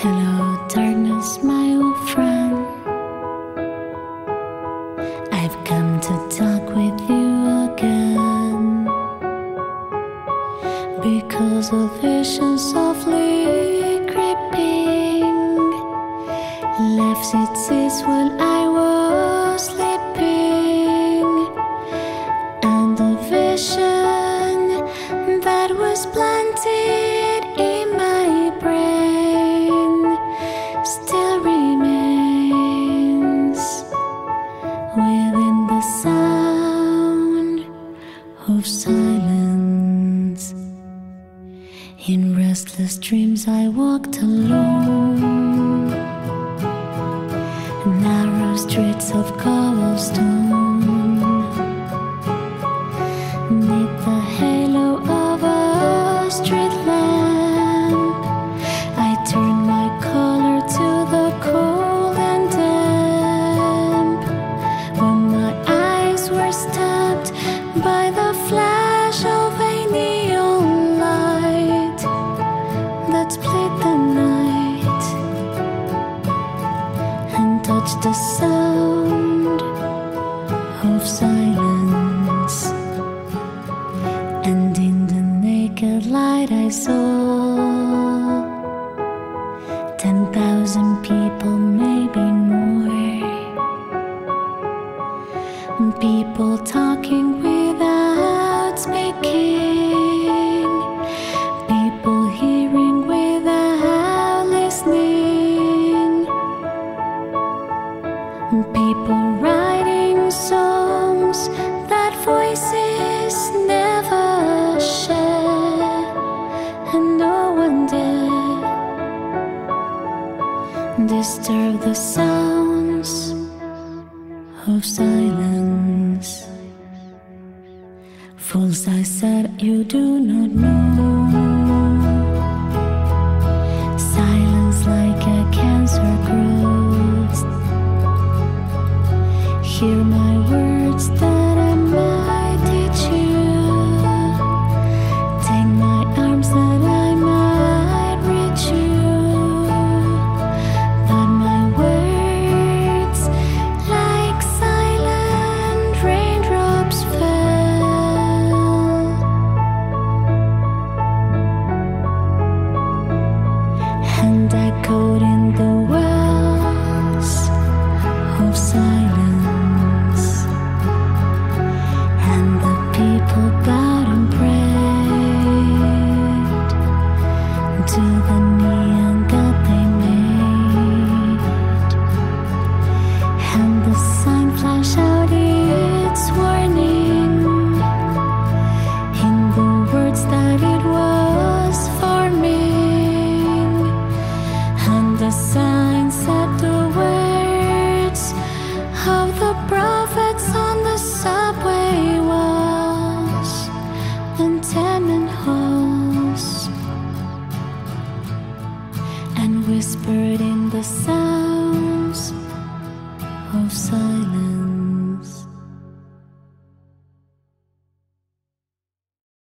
Hello, darkness, my old friend. I've come to talk with you again because of visions softly creeping left its seeds while I was sleeping, and the vision that was planted in my brain still remains within the sound of silence. In restless dreams I walked alone, narrow streets of cobblestone, 'neath the halo of a street lamp. I turned my collar to the cold and damp, when my eyes were stabbed by the flash of a neon light that split the night and touched the sound of silence. And in the naked light I saw 10,000 people, maybe more. People talking without speaking, people hearing without listening, people writing songs that voices never share, and no one dare disturb the sounds of silence. Fools, I said, you do not know. Silence like a cancer grows. Hear my words that I might teach you. Take my arms that I might reach you. But my words, like silent raindrops, fell and echoed in the wells of silence. And the people bowed and prayed to the neon god they made, and the sign flashed out its warning in the words that it was forming. And the sign said the words of the prophets on the subway walls and tenement halls, and whispered in the sounds of silence.